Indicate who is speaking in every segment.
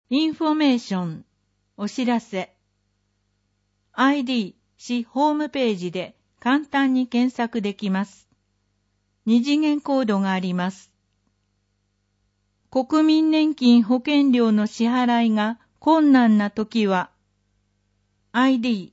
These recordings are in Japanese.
Speaker 1: インフォメーション、お知らせ。ID、市ホームページで簡単に検索できます。二次元コードがあります。国民年金保険料の支払いが困難なときは、ID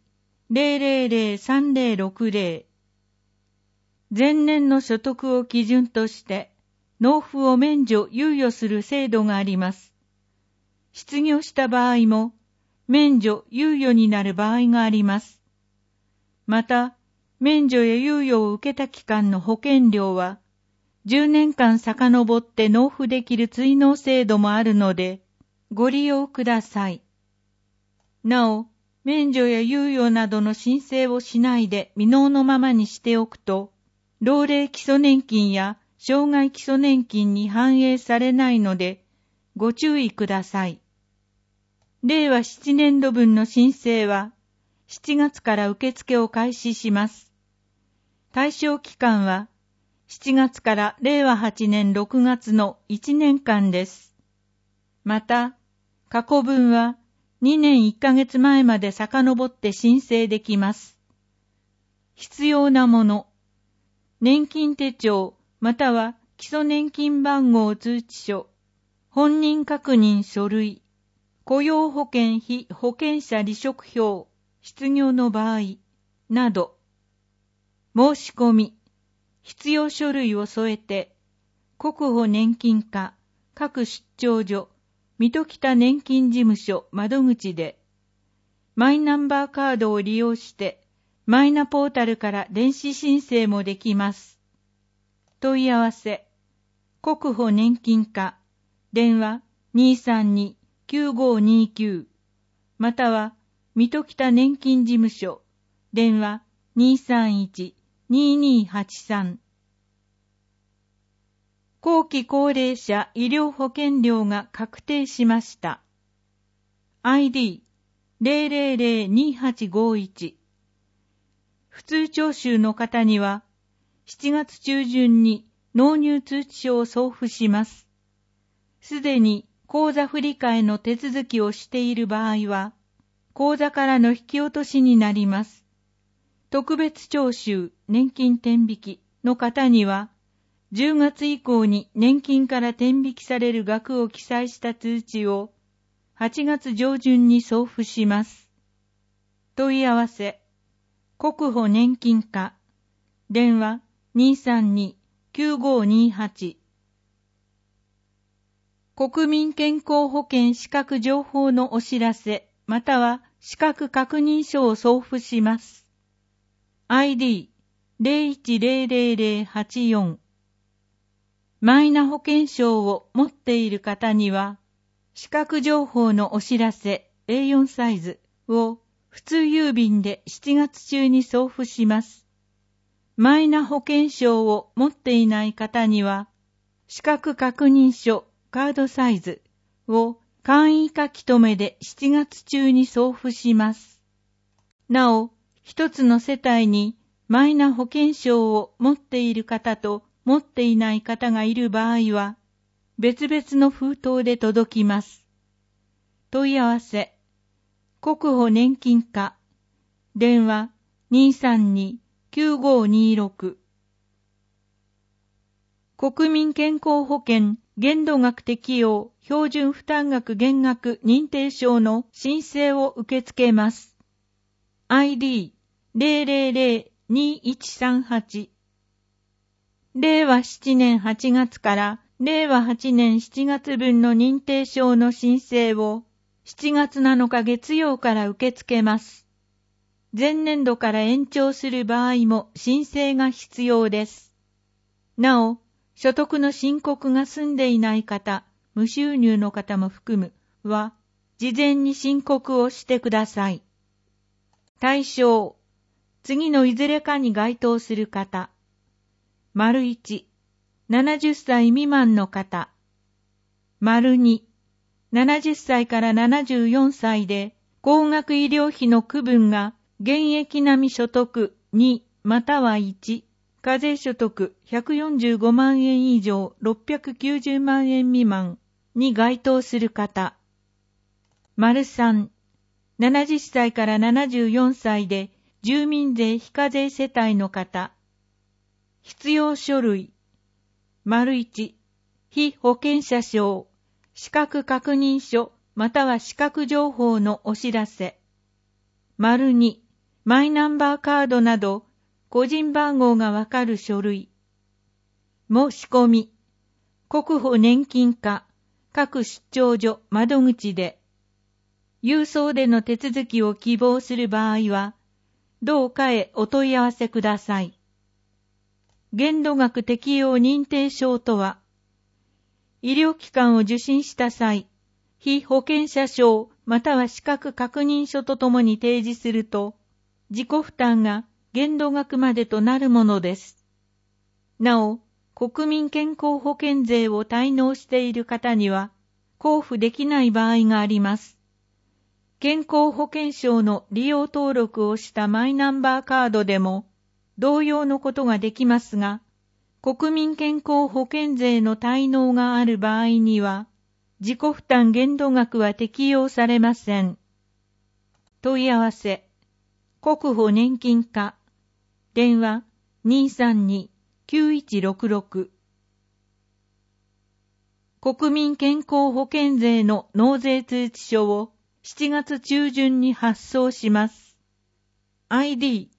Speaker 1: 0003060。前年の所得を基準として、納付を免除猶予する制度があります。失業した場合も、免除猶予になる場合があります。また、免除や猶予を受けた期間の保険料は、10年間遡って納付できる追納制度もあるので、ご利用ください。なお、免除や猶予などの申請をしないで未納のままにしておくと、老齢基礎年金や障害基礎年金に反映されないので、ご注意ください。令和7年度分の申請は、7月から受付を開始します。対象期間は、7月から令和8年6月の1年間です。また、過去分は2年1ヶ月前まで遡って申請できます。必要なもの。年金手帳または基礎年金番号通知書、本人確認書類、雇用保険被保険者離職票、失業の場合、など、申し込み、必要書類を添えて、国保年金課、各出張所、水戸北年金事務所窓口で、マイナンバーカードを利用して、マイナポータルから電子申請もできます。問い合わせ、国保年金課、電話232-9529、または、水戸北年金事務所、電話231-2283。後期高齢者医療保険料が確定しました。ID 0002851。普通徴収の方には、7月中旬に納入通知書を送付します。すでに口座振替の手続きをしている場合は、口座からの引き落としになります。特別徴収年金天引きの方には、10月以降に年金から天引きされる額を記載した通知を8月上旬に送付します。問い合わせ、国保年金課、電話232-9528。国民健康保険資格情報のお知らせ、または資格確認書を送付します。ID 010084。マイナ保険証を持っている方には、資格情報のお知らせ A4 サイズを普通郵便で7月中に送付します。マイナ保険証を持っていない方には、資格確認書カードサイズを簡易書き留めで7月中に送付します。なお、一つの世帯にマイナ保険証を持っている方と持っていない方がいる場合は、別々の封筒で届きます。問い合わせ、国保年金課、電話232-9526。国民健康保険限度額適用標準負担額減額認定証の申請を受け付けます。ID 0002138。令和7年8月から令和8年7月分の認定証の申請を7月7日月曜から受け付けます。前年度から延長する場合も申請が必要です。なお、所得の申告が済んでいない方、無収入の方も含むは、事前に申告をしてください。対象、次のいずれかに該当する方。1、70歳未満の方。2、70歳から74歳で、高額医療費の区分が現役並み所得2または1、課税所得145万円以上690万円未満に該当する方。 3、70歳から74歳で住民税非課税世帯の方。必要書類。1、被保険者証、資格確認書または資格情報のお知らせ。2、マイナンバーカードなど個人番号がわかる書類。申し込み。国保年金課各出張所窓口で。郵送での手続きを希望する場合は、どうかへお問い合わせください。限度額適用認定証とは、医療機関を受診した際、被保険者証または資格確認書とともに提示すると、自己負担が限度額までとなるものです。なお、国民健康保険税を滞納している方には、交付できない場合があります。健康保険証の利用登録をしたマイナンバーカードでも、同様のことができますが、国民健康保険税の滞納がある場合には、自己負担限度額は適用されません。問い合わせ、国保年金課、電話232-9166。国民健康保険税の納税通知書を7月中旬に発送します。ID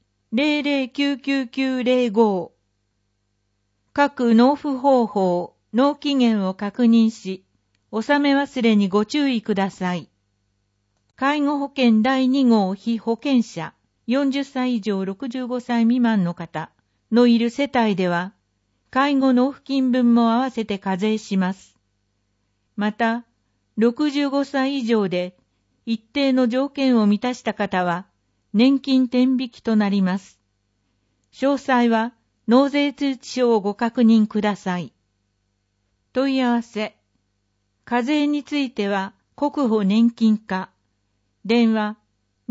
Speaker 1: 009905。各納付方法、納期限を確認し、納め忘れにご注意ください。介護保険第2号被保険者、40歳以上65歳未満の方のいる世帯では、介護納付金分も合わせて課税します。また、65歳以上で一定の条件を満たした方は、年金転引きとなります。詳細は、納税通知書をご確認ください。問い合わせ。課税については、国保年金課。電話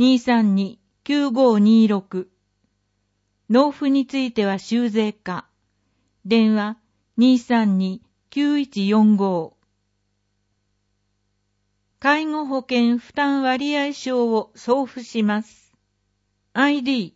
Speaker 1: 232-9526。納付については修税課。電話232-9145。介護保険負担割合証を送付します。ID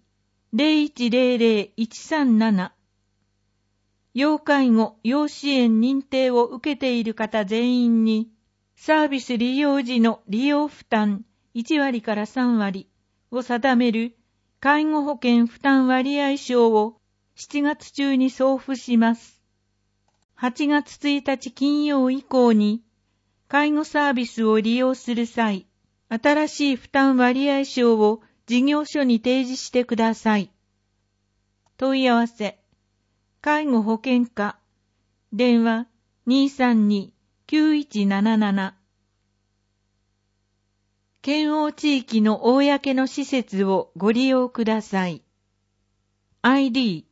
Speaker 1: 0100-137。要介護・要支援認定を受けている方全員に、サービス利用時の利用負担1割から3割を定める介護保険負担割合証を7月中に送付します。8月1日金曜以降に、介護サービスを利用する際、新しい負担割合証を事業所に提示してください。問い合わせ。介護保険課。電話232-9177。県央地域の公の施設をご利用ください。ID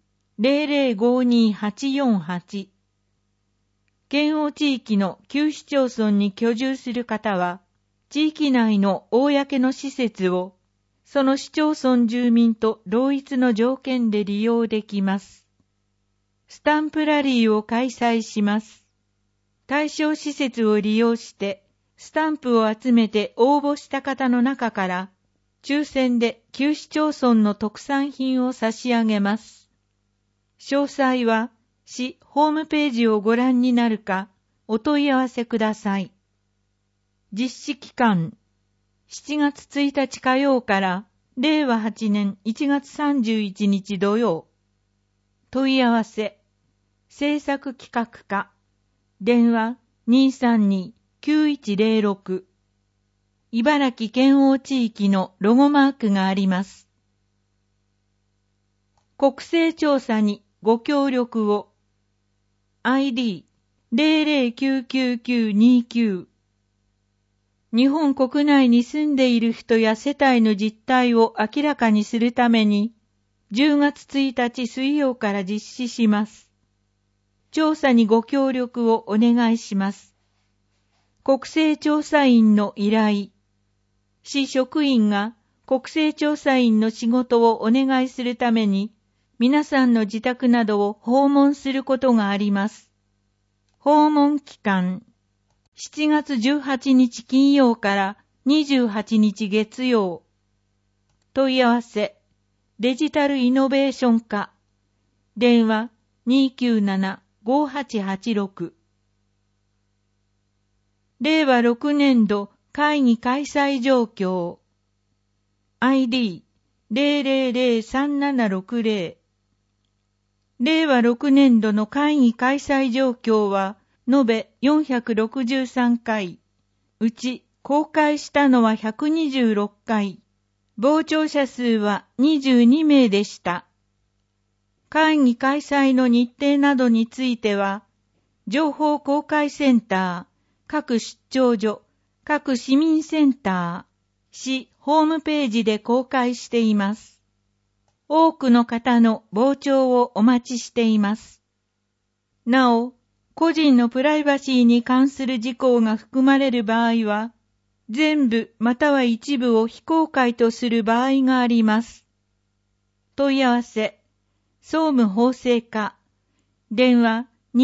Speaker 1: 0052-848。県央地域の旧市町村に居住する方は、地域内の公の施設を、その市町村住民と同一の条件で利用できます。スタンプラリーを開催します。対象施設を利用して、スタンプを集めて応募した方の中から、抽選で旧市町村の特産品を差し上げます。詳細は、市ホームページをご覧になるか、お問い合わせください。実施期間、7月1日火曜から令和8年1月31日土曜。問い合わせ、制作企画課、電話232-9106。茨城県央地域のロゴマークがあります。国勢調査にご協力を。ID 00-99929。日本国内に住んでいる人や世帯の実態を明らかにするために、10月1日水曜から実施します。調査にご協力をお願いします。国勢調査員の依頼。市職員が国勢調査員の仕事をお願いするために、皆さんの自宅などを訪問することがあります。訪問期間、7月18日金曜から 28日月曜。問い合わせ、デジタルイノベーション課。電話 297-5886。令和6年度会議開催状況。ID 0003760。令和6年度の会議開催状況は、延べ463回。うち、公開したのは126回。傍聴者数は22名でした。会議開催の日程などについては、情報公開センター、各出張所、各市民センター、市ホームページで公開しています。多くの方の傍聴をお待ちしています。なお、個人のプライバシーに関する事項が含まれる場合は、全部または一部を非公開とする場合があります。問い合わせ、総務法制課、電話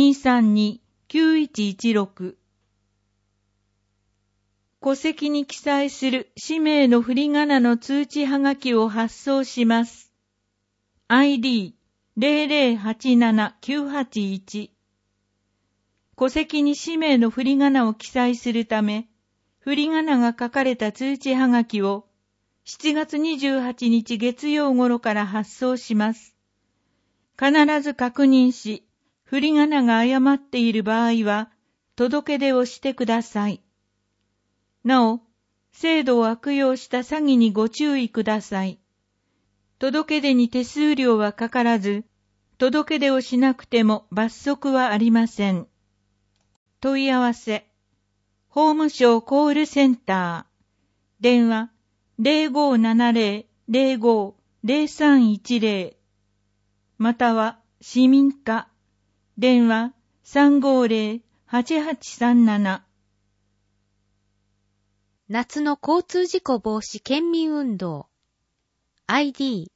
Speaker 1: 232-9116。戸籍に記載する氏名の振り仮名の通知はがきを発送します。ID 0087981。戸籍に氏名の振り仮名を記載するため、振り仮名が書かれた通知はがきを7月28日月曜頃から発送します。必ず確認し、振り仮名が誤っている場合は、届け出をしてください。なお、制度を悪用した詐欺にご注意ください。届け出に手数料はかからず、届け出をしなくても罰則はありません。問い合わせ、法務省コールセンター、電話 0570-05-0310、または市民課、電話 350-8837。
Speaker 2: 夏の交通事故防止県民運動 ID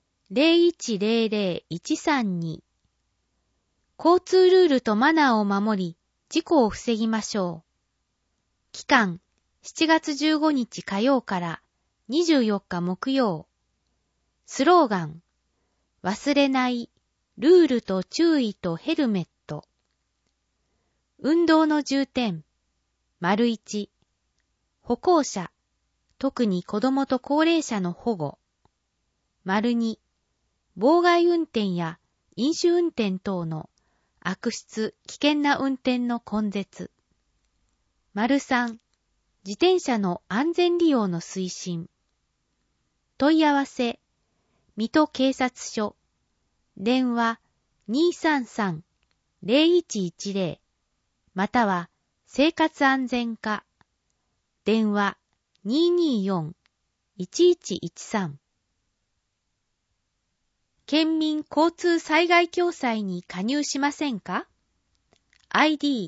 Speaker 2: 0100-132。交通ルールとマナーを守り事故を防ぎましょう。期間7月15日火曜から24日木曜。スローガン、忘れないルールと注意とヘルメット。運動の重点 ①、歩行者、特に子供と高齢者の保護。2、妨害運転や飲酒運転等の悪質・危険な運転の根絶。3、自転車の安全利用の推進。問い合わせ、水戸警察署、電話 233-0110、または生活安全課、電話 224-1113。県民交通災害共済に加入しませんか？ ID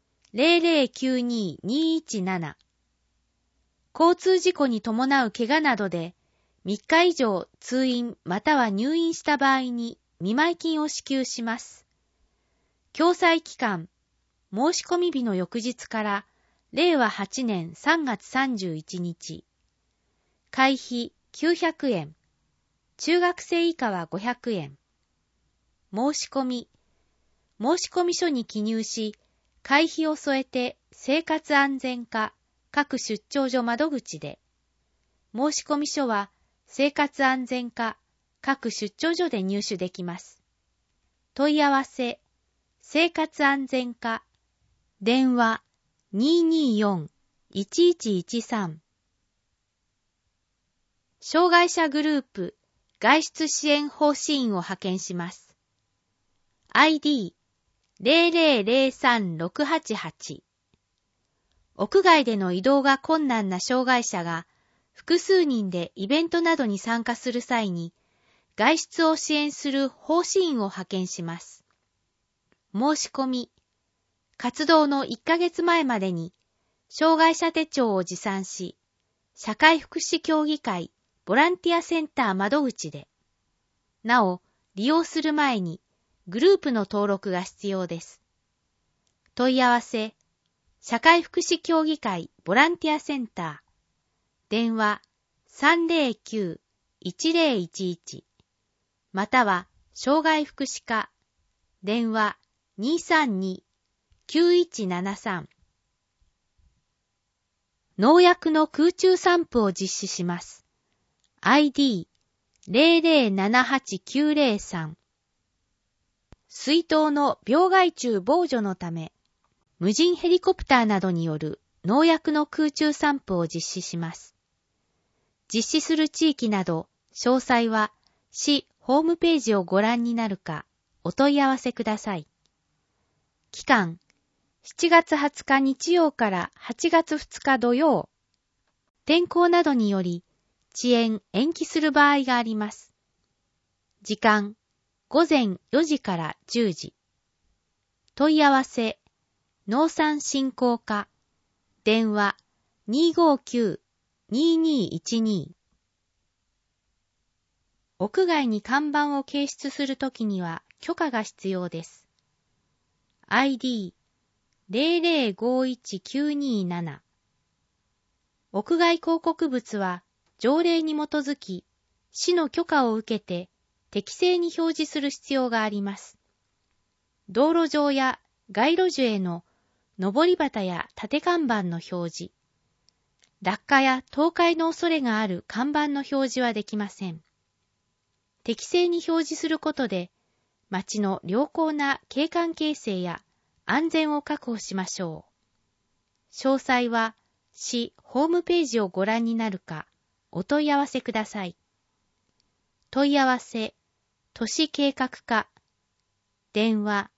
Speaker 2: 0092217。交通事故に伴う怪我などで3日以上通院または入院した場合に見舞金を支給します。共済期間、申し込み日の翌日から令和8年3月31日。会費900円。中学生以下は500円。申し込書に記入し、会費を添えて生活安全課各出張所窓口で、申込書は生活安全課各出張所で入手できます。問い合わせ、生活安全課、電話 224-1113。障害者グループ外出支援奉仕員を派遣します。ID 0003688。屋外での移動が困難な障害者が複数人でイベントなどに参加する際に外出を支援する奉仕員を派遣します。申し込み、活動の1ヶ月前までに障害者手帳を持参し、社会福祉協議会ボランティアセンター窓口で。なお、利用する前にグループの登録が必要です。問い合わせ、社会福祉協議会ボランティアセンター、 電話 309-1011 または障害福祉課電話 232-9173 農薬の空中散布を実施します。ID0078-903 水筒の病害虫防除のため、無人ヘリコプターなどによる農薬の空中散布を実施します。実施する地域など、詳細は市ホームページをご覧になるか、お問い合わせください。期間、7月20日日曜から8月2日土曜。天候などにより、遅延・延期する場合があります。時間、午前4時から10時。問い合わせ、農産振興課、電話 259-2212。屋外に看板を掲出するときには許可が必要です。ID0051-927。屋外広告物は条例に基づき、市の許可を受けて適正に表示する必要があります。道路上や街路樹への上り旗や縦看板の表示、落下や倒壊の恐れがある看板の表示はできません。適正に表示することで、街の良好な景観形成や安全を確保しましょう。詳細は市ホームページをご覧になるか、お問い合わせください。問い合わせ、都市計画課、電話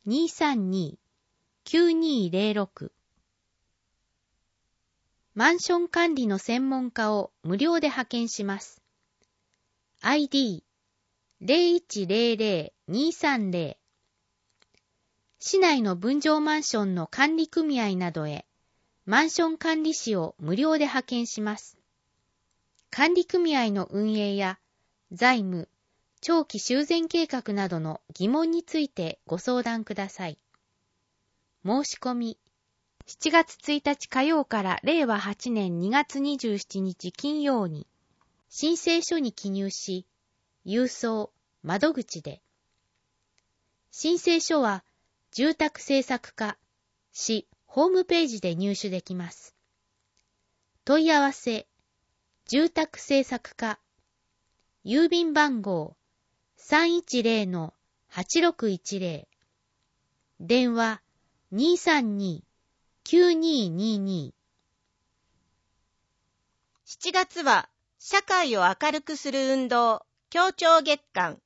Speaker 2: 232-9206。マンション管理の専門家を無料で派遣します。ID0100-230。市内の分譲マンションの管理組合などへ、マンション管理士を無料で派遣します。管理組合の運営や財務、長期修繕計画などの疑問についてご相談ください。申し込み、7月1日火曜から令和8年2月27日金曜に、申請書に記入し、郵送、窓口で。申請書は、住宅政策課、市ホームページで入手できます。問い合わせ、住宅政策課、郵便番号 310-8610。電話 232-9222。
Speaker 3: 7月は社会を明るくする運動協調月間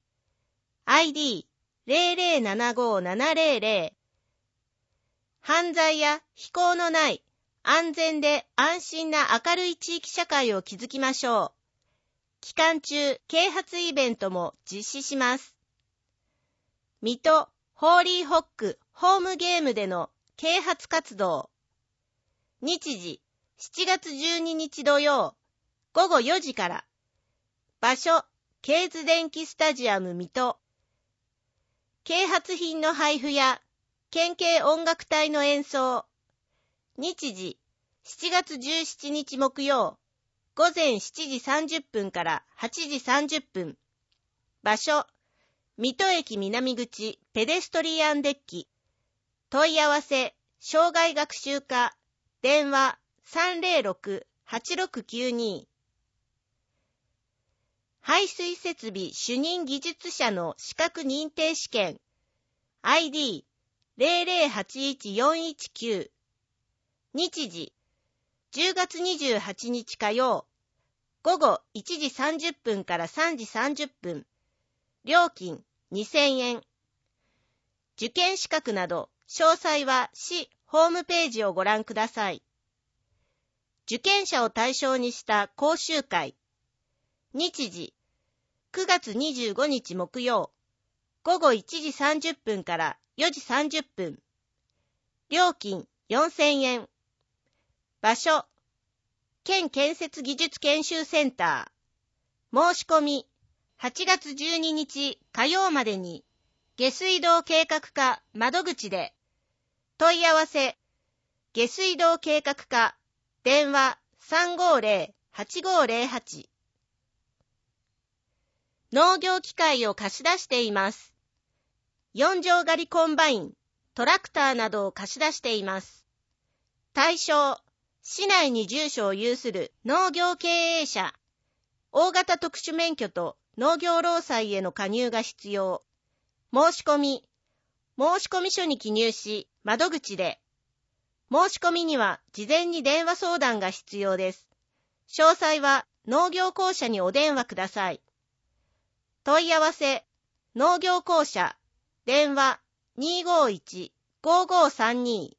Speaker 3: ID0075-700。犯罪や非行のない安全で安心な明るい地域社会を築きましょう。期間中、啓発イベントも実施します。水戸ホーリーホックホームゲームでの啓発活動。日時、7月12日土曜、午後4時から。場所、ケーズ電気スタジアム水戸。啓発品の配布や、県警音楽隊の演奏。日時、7月17日木曜、午前7時30分から8時30分。場所、水戸駅南口ペデストリアンデッキ。問い合わせ、障害学習課、電話 306-8692。排水設備主任技術者の資格認定試験 ID0081-419。日時、10月28日火曜、午後1時30分から3時30分。料金2000円。受験資格など、詳細は市ホームページをご覧ください。受験者を対象にした講習会。日時、9月25日木曜、午後1時30分から4時30分。料金4000円。場所、県建設技術研修センター。申し込み、8月12日火曜までに、下水道計画課窓口で。問い合わせ、下水道計画課、電話 8508。農業機械を貸し出しています。4畳狩りコンバイン、トラクターなどを貸し出しています。対象、市内に住所を有する農業経営者。大型特殊免許と農業労災への加入が必要。申し込み書に記入し、窓口で。申し込みには事前に電話相談が必要です。詳細は農業公社にお電話ください。問い合わせ、農業公社、電話 251-5532。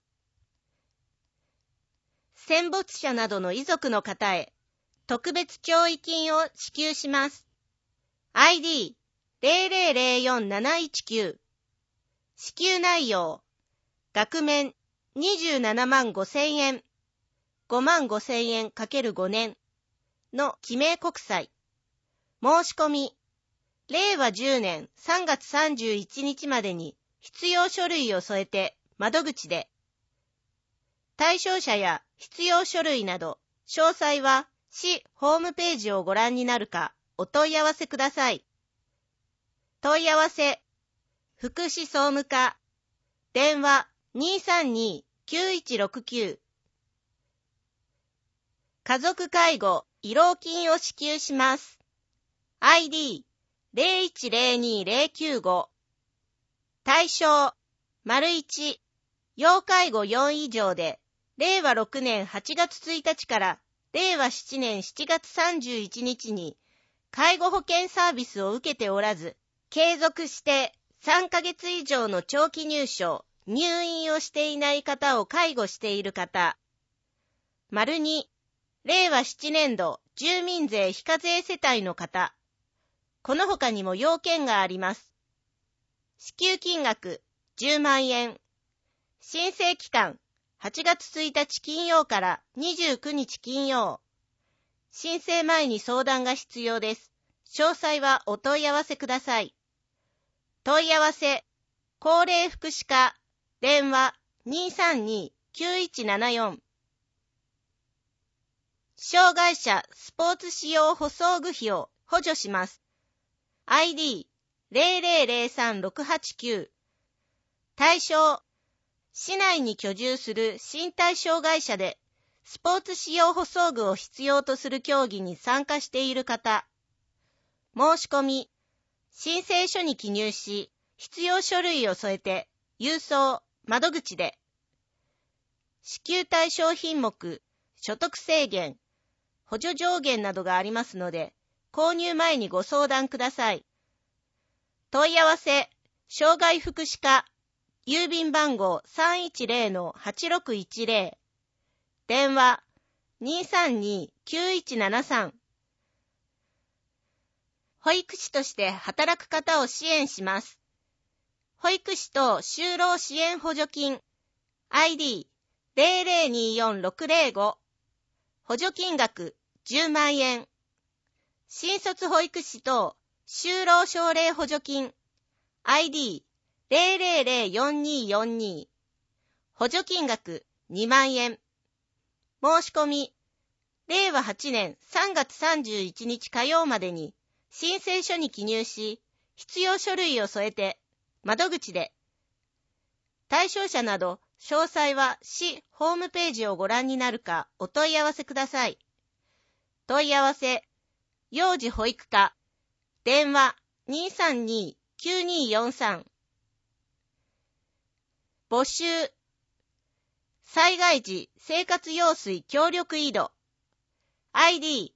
Speaker 3: 戦没者などの遺族の方へ、特別弔慰金を支給します。ID 0004-719。支給内容、額面27万5,000円、5万5,000円 ×5 年の記名国債。申し込み、令和10年3月31日までに必要書類を添えて窓口で。対象者や必要書類など、詳細は市ホームページをご覧になるかお問い合わせください。問い合わせ、福祉総務課、電話 232-9169。家族介護、慰労金を支給します。ID 0102-095。対象、1、要介護4以上で、令和6年8月1日から令和7年7月31日に介護保険サービスを受けておらず、継続して3ヶ月以上の長期入所、入院をしていない方を介護している方。2、令和7年度住民税非課税世帯の方。この他にも要件があります。支給金額10万円。申請期間8月1日金曜から29日金曜。申請前に相談が必要です。詳細はお問い合わせください。問い合わせ、高齢福祉課、電話 232-9174。障害者スポーツ使用補装具費を補助します。ID 0003-689。対象、市内に居住する身体障害者で、スポーツ使用補装具を必要とする競技に参加している方。申し込み、申請書に記入し、必要書類を添えて、郵送、窓口で。支給対象品目、所得制限、補助上限などがありますので、購入前にご相談ください。問い合わせ、障害福祉課、郵便番号 310-8610。電話 232-9173。保育士として働く方を支援します。保育士等就労支援補助金 ID 0024-605。補助金額10万円。新卒保育士等就労奨励補助金 ID 0004242。補助金額2万円。申し込み、令和8年3月31日火曜までに申請書に記入し、必要書類を添えて、窓口で。対象者など、詳細は市ホームページをご覧になるかお問い合わせください。問い合わせ、幼児保育課、電話 232-9243。募集、災害時生活用水協力井戸 ID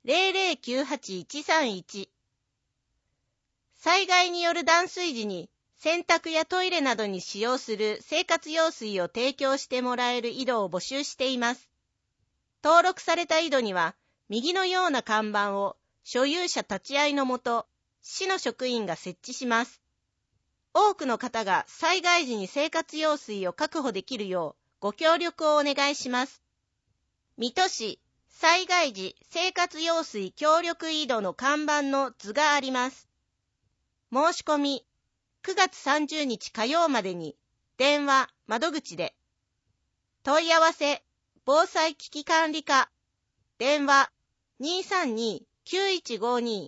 Speaker 3: 0098131。災害による断水時に洗濯やトイレなどに使用する生活用水を提供してもらえる井戸を募集しています。登録された井戸には右のような看板を所有者立ち会いのもと市の職員が設置します。多くの方が災害時に生活用水を確保できるようご協力をお願いします。水戸市災害時生活用水協力井戸の看板の図があります。申し込み、9月30日火曜までに電話、窓口で。問い合わせ、防災危機管理課、電話 232-9152。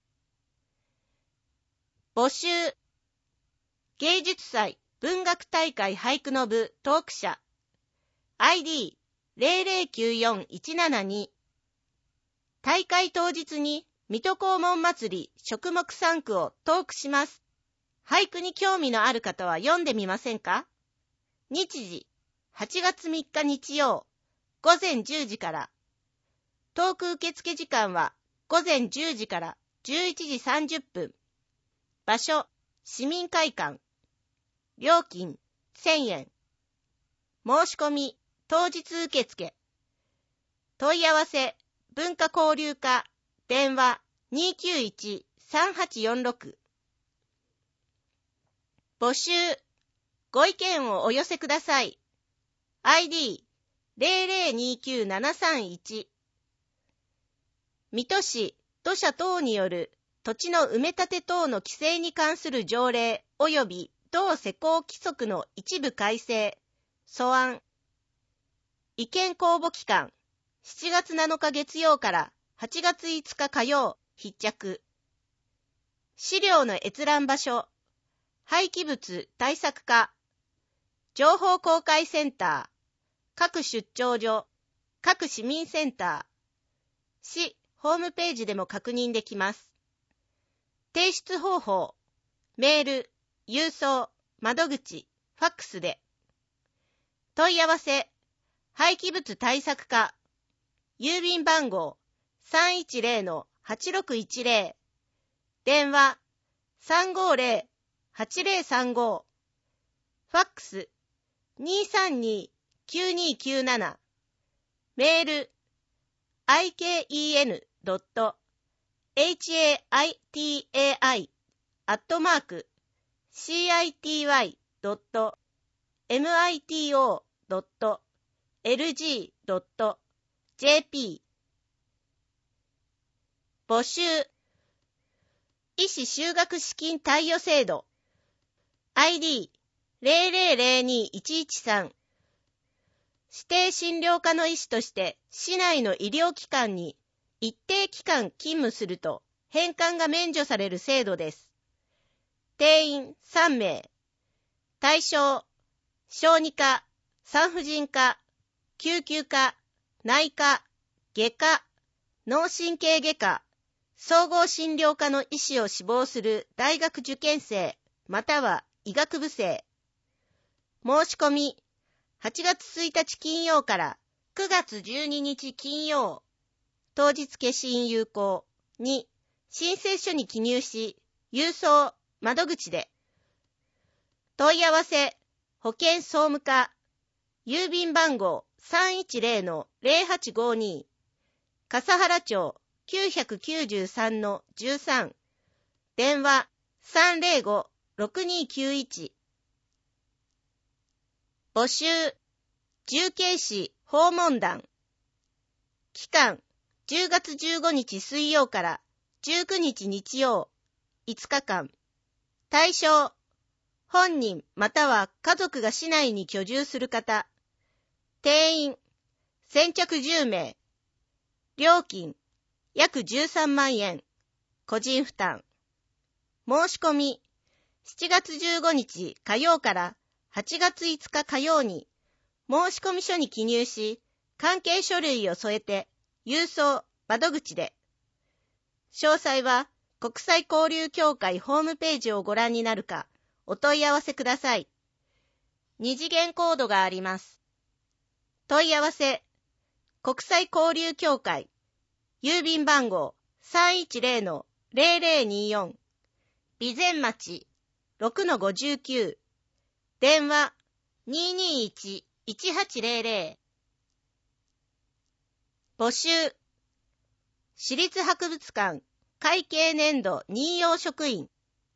Speaker 3: 募集。芸術祭文学大会俳句の部トーク社 ID0094-172。大会当日に水戸黄門祭り食木3句をトークします。俳句に興味のある方は読んでみませんか？日時8月3日日曜午前10時から。トーク受付時間は午前10時から11時30分。場所市民会館。料金1000円。申し込み当日受付。問い合わせ文化交流課電話 291-3846。募集。ご意見をお寄せください。ID0029-731。水戸市土砂等による土地の埋め立て等の規制に関する条例及び同施行規則の一部改正、素案。意見公募期間、7月7日月曜から8月5日火曜、必着。資料の閲覧場所、廃棄物対策課、情報公開センター、各出張所、各市民センター、市ホームページでも確認できます。提出方法、メール、郵送、窓口、ファックスで。問い合わせ、廃棄物対策課、郵便番号 310-8610、電話 350-8035、ファックス 232-9297、メール iken.citi.mito.lg.jp。 募集。医師修学資金貸与制度 ID0002-113。指定診療科の医師として市内の医療機関に一定期間勤務すると返還が免除される制度です。定員3名。対象、小児科、産婦人科、救急科、内科、外科、脳神経外科、総合診療科の医師を志望する大学受験生または医学部生。申し込み、8月1日金曜から9月12日金曜。当日消印有効。2、申請書に記入し、郵送、窓口で。問い合わせ、保健総務課、郵便番号 310-0852、笠原町 993-13、電話 305-6291。募集。重慶市訪問団。期間、10月15日水曜から19日日曜、5日間。対象、本人または家族が市内に居住する方。定員、先着10名。料金、約13万円。個人負担。申し込み、7月15日火曜から8月5日火曜に、申込書に記入し、関係書類を添えて、郵送、窓口で。詳細は、国際交流協会ホームページをご覧になるか、お問い合わせください。二次元コードがあります。問い合わせ、国際交流協会、郵便番号 310-0024、備前町 6-59、電話 221-1800。募集。市立博物館会計年度任用職員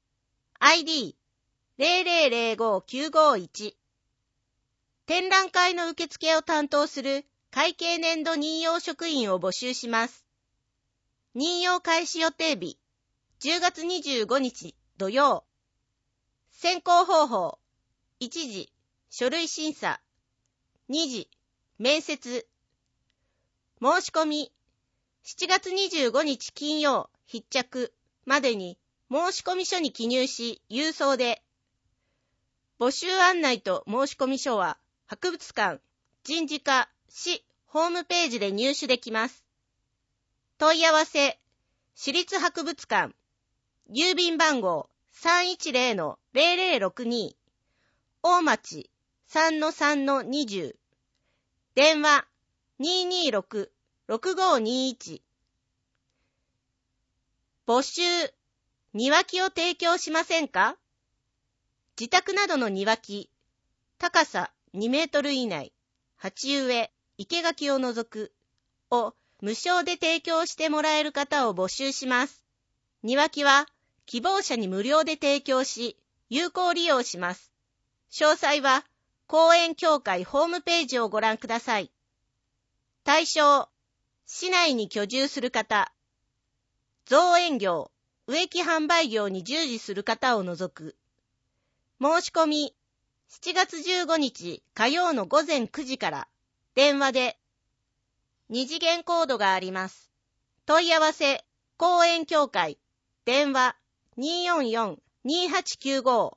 Speaker 3: ID0005-951。展覧会の受付を担当する会計年度任用職員を募集します。任用開始予定日10月25日土曜。選考方法。1次、書類審査。2次、面接。申し込み。 7月25日金曜必着までに申込書に記入し郵送で。募集案内と申込書は博物館、人事課、市ホームページで入手できます。問い合わせ、市立博物館、郵便番号 310-0062、大町 3-3-20、電話 226-6521。募集、庭木を提供しませんか？自宅などの庭木、高さ2メートル以内、鉢植え、生垣を除くを無償で提供してもらえる方を募集します。庭木は希望者に無料で提供し、有効利用します。詳細は公園協会ホームページをご覧ください。対象、市内に居住する方、造園業、植木販売業に従事する方を除く。申し込み、7月15日火曜の午前9時から電話で2次元コードがあります。問い合わせ、公園協会、電話 244-2895。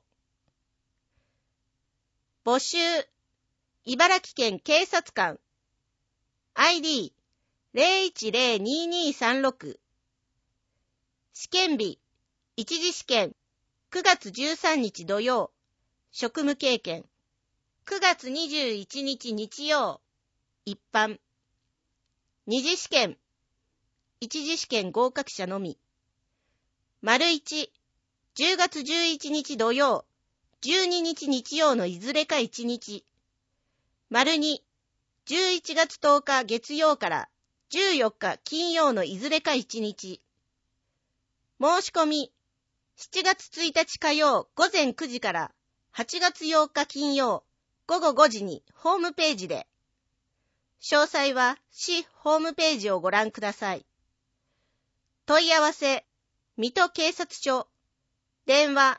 Speaker 3: 募集、茨城県警察官、ID01022236。試験日、一次試験、9月13日土曜、職務経験。9月21日日曜、一般。二次試験、一次試験合格者のみ。丸1、10月11日土曜、12日日曜のいずれか1日。丸2、11月10日月曜から14日金曜のいずれか1日。申し込み、7月1日火曜午前9時から8月8日金曜午後5時にホームページで。詳細は市ホームページをご覧ください。問い合わせ、水戸警察署、電話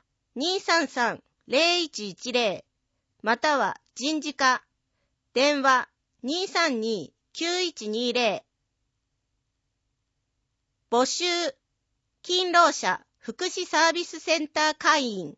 Speaker 3: 233-0110 または人事課、電話 232-9120。募集、勤労者福祉サービスセンター会員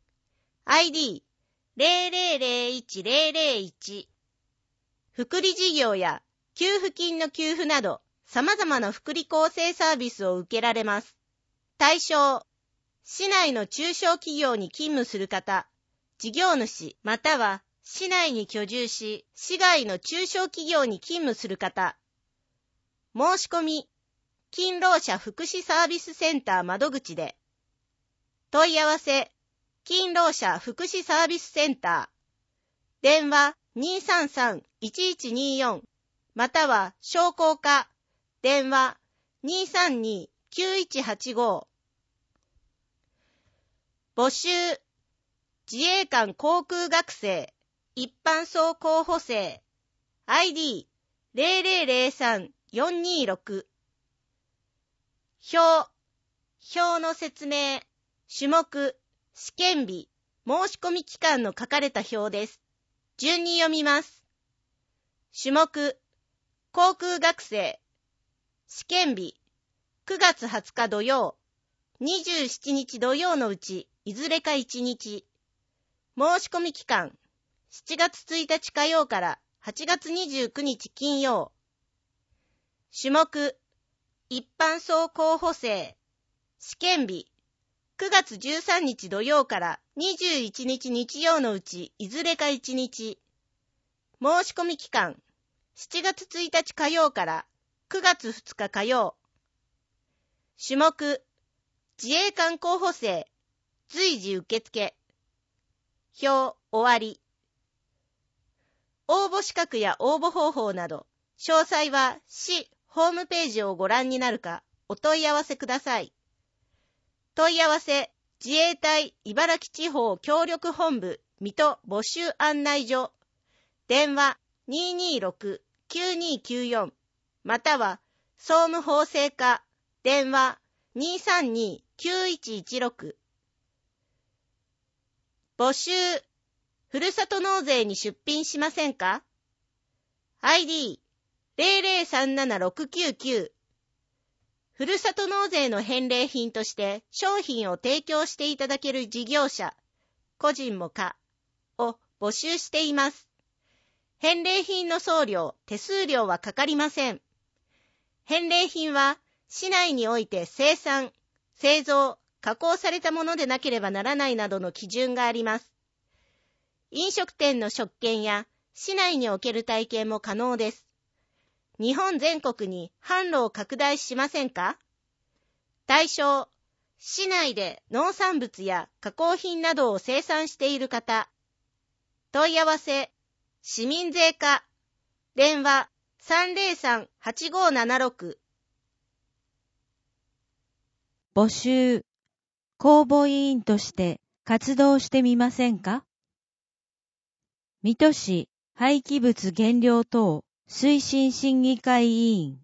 Speaker 3: ID0001-001。福利事業や給付金の給付など様々な福利厚生サービスを受けられます。対象、市内の中小企業に勤務する方、事業主または市内に居住し、市外の中小企業に勤務する方。申し込み、勤労者福祉サービスセンター窓口で。問い合わせ、勤労者福祉サービスセンター。電話 233-1124 または商工課、電話 232-9185。募集、自衛官航空学生、一般総候補生、ID0003-426。表の説明、種目、試験日、申し込み期間の書かれた表です。順に読みます。種目、航空学生、試験日、9月20日土曜、27日土曜のうち、いずれか1日。申し込み期間、7月1日火曜から8月29日金曜。種目、一般総候補生、試験日、9月13日土曜から21日日曜のうちいずれか1日。申し込み期間、7月1日火曜から9月2日火曜。種目、自衛官候補生、随時受付。表終わり。応募資格や応募方法など、詳細は市ホームページをご覧になるかお問い合わせください。問い合わせ、自衛隊茨城地方協力本部水戸募集案内所、電話 226-9294 または総務法制課、電話 232-9116。募集、ふるさと納税に出品しませんか？ ID0037-699 ふるさと納税の返礼品として商品を提供していただける事業者、個人も可を募集しています。返礼品の送料、手数料はかかりません。返礼品は市内において生産、製造、加工されたものでなければならないなどの基準があります。飲食店の食券や市内における体験も可能です。日本全国に販路を拡大しませんか？対象、市内で農産物や加工品などを生産している方。問い合わせ、市民税課、電話 303-8576。
Speaker 1: 募集、公募委員として活動してみませんか？水戸市廃棄物減量等推進審議会委員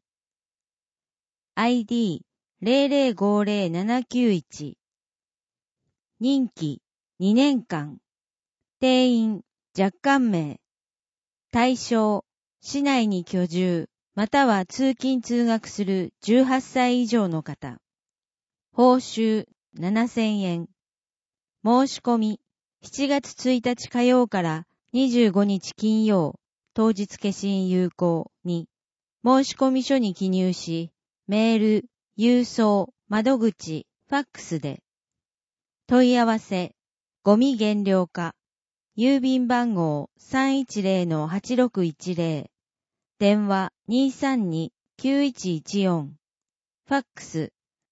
Speaker 1: ID0050-791 任期2年間定員若干名対象市内に居住または通勤通学する18歳以上の方報酬7000円申し込み7月1日火曜から25日金曜当日消印有効に申込書に記入し、メール、郵送、窓口、ファックスで問い合わせ、ゴミ減量課、郵便番号 310-8610、電話 232-9114、ファックス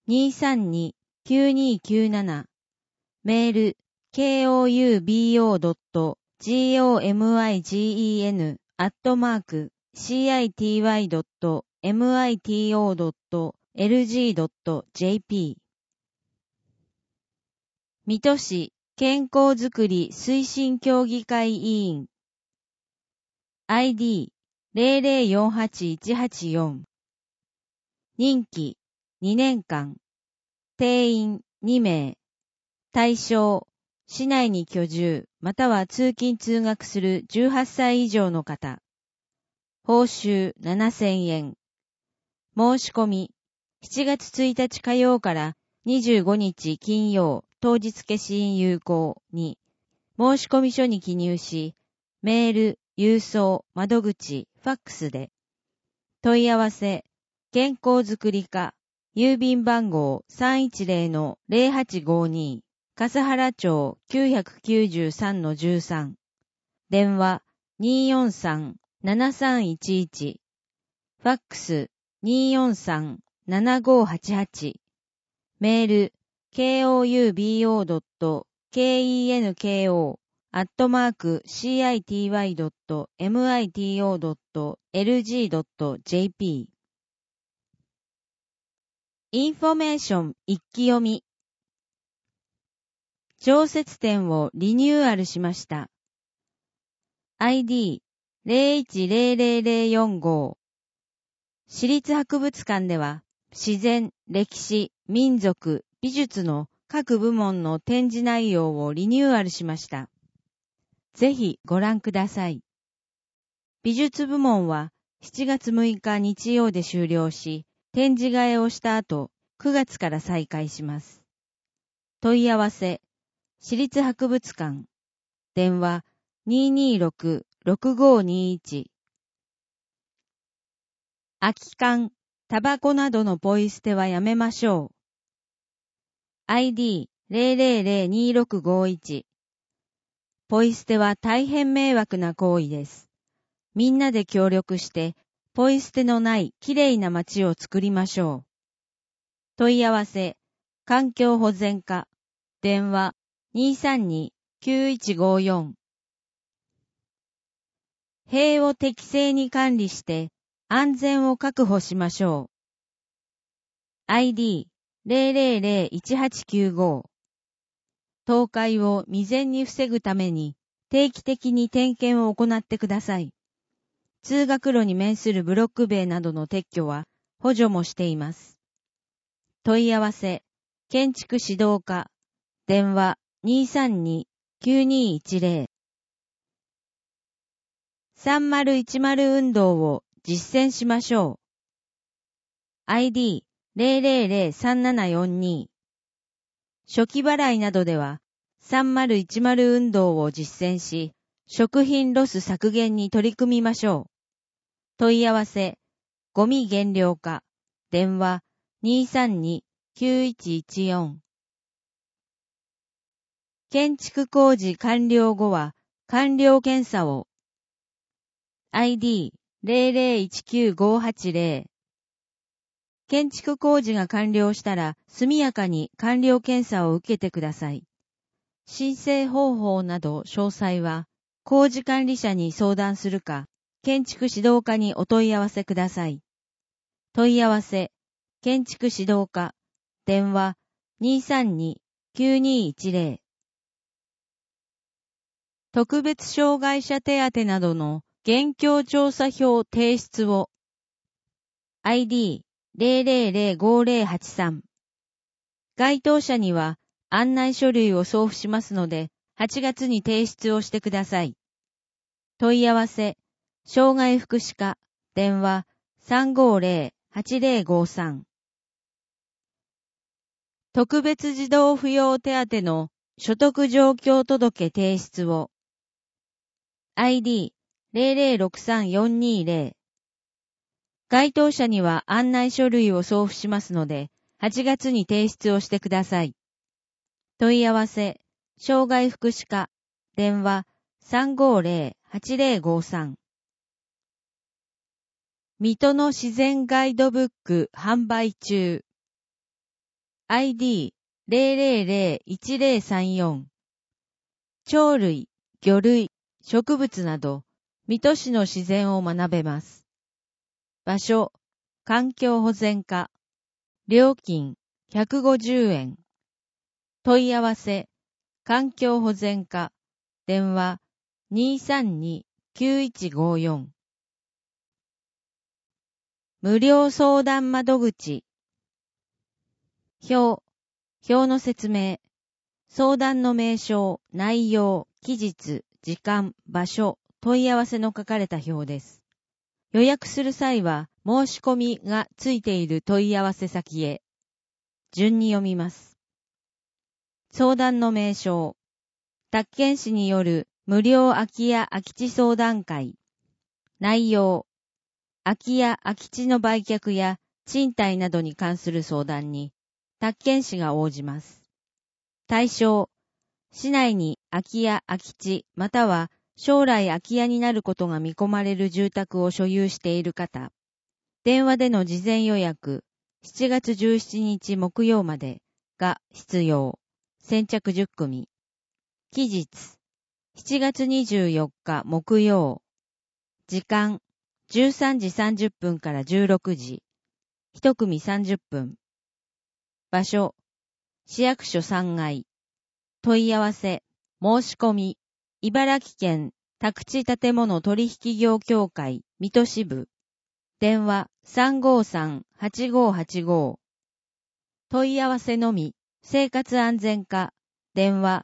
Speaker 1: 232-9297、メール、koubo.gomigen@city.mito.lg.jp 水戸市健康づくり推進協議会委員 ID0048-184 任期2年間定員2名対象市内に居住または通勤通学する18歳以上の方報酬7000円申し込み7月1日火曜から25日金曜当日消印有効に申込書に記入しメール、郵送、窓口、ファックスで問い合わせ健康づくり課郵便番号 310-0852笠原町 993-13 電話 243-7311 ファックス 243-7588 メール koubo.kenko@city.mito.lg.jp インフォメーション一気読み常設展をリニューアルしました。ID010045 市立博物館では自然、歴史、民族、美術の各部門の展示内容をリニューアルしました。ぜひご覧ください。美術部門は7月6日日曜で終了し、展示替えをした後、9月から再開します。問い合わせ、市立博物館、電話 226-6521 空き缶、タバコなどのポイ捨てはやめましょう。ID0002-2651 ポイ捨ては大変迷惑な行為です。みんなで協力して、ポイ捨てのないきれいな街を作りましょう。問い合わせ、環境保全課、電話 232-9154 塀を適正に管理して安全を確保しましょう。ID0001-1895 倒壊を未然に防ぐために定期的に点検を行ってください。通学路に面するブロック塀などの撤去は補助もしています。問い合わせ、建築指導課、電話 232-9210 3010運動を実践しましょう。ID
Speaker 4: 000-3742。初期払いなどでは3010運動を実践し、食品ロス削減に取り組みましょう。問い合わせ、ゴミ減量課、電話232-9114。建築工事完了後は完了検査を。ID0019-580。建築工事が完了したら速やかに完了検査を受けてください。申請方法など詳細は工事管理者に相談するか、建築指導課にお問い合わせください。問い合わせ、建築指導課、電話232-9210。特別障害者手当などの現況調査票提出を。ID005083。該当者には案内書類を送付しますので、8月に提出をしてください。問い合わせ、障害福祉課、電話350-8053。特別児童扶養手当の所得状況届提出を。ID0063-420。該当者には案内書類を送付しますので、8月に提出をしてください。問い合わせ、障害福祉課、電話350-8053。水戸の自然ガイドブック販売中。ID0001-034。鳥類、魚類、植物など、水戸市の自然を学べます。場所、環境保全課。料金、150円。問い合わせ、環境保全課。電話、232-9154。無料相談窓口。表の説明。相談の名称、内容、期日、時間、場所、問い合わせの書かれた表です。予約する際は、申し込みがついている問い合わせ先へ。順に読みます。相談の名称。宅建士による無料空き家空き地相談会。内容。空き家空き地の売却や賃貸などに関する相談に、宅建士が応じます。対象。市内に空き家空き地または将来空き家になることが見込まれる住宅を所有している方。電話での事前予約、7月17日木曜までが必要。先着10組。期日、7月24日木曜。時間、13時30分から16時。1組30分。場所、市役所3階。問い合わせ、申し込み、茨城県宅地建物取引業協会水戸支部。電話353-8585。問い合わせのみ、生活安全課。電話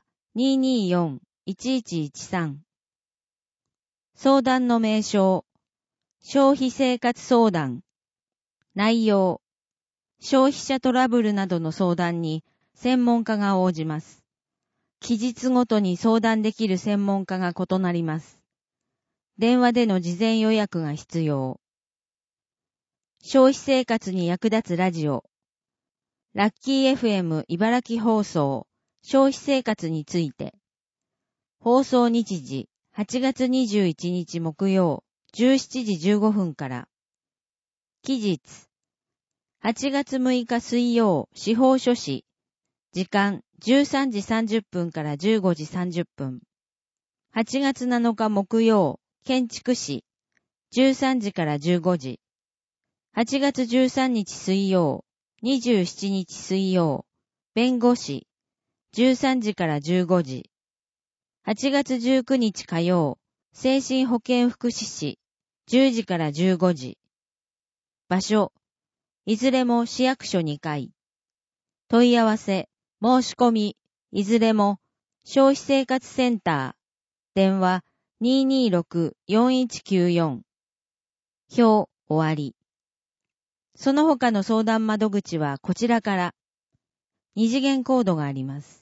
Speaker 4: 224-1113。相談の名称。消費生活相談。内容。消費者トラブルなどの相談に専門家が応じます。期日ごとに相談できる専門家が異なります。電話での事前予約が必要。消費生活に役立つラジオ。ラッキー FM 茨城放送。消費生活について。放送日時、8月21日木曜、17時15分から。期日、8月6日水曜、司法書士。時間、13時30分から15時30分。8月7日木曜、建築士。13時から15時。8月13日水曜、27日水曜、弁護士。13時から15時。8月19日火曜、精神保健福祉士。10時から15時。場所。いずれも市役所2階。問い合わせ、申し込み、いずれも消費生活センター。電話226-4194。表終わり。 その他の相談窓口はこちらから二次元コードがあります。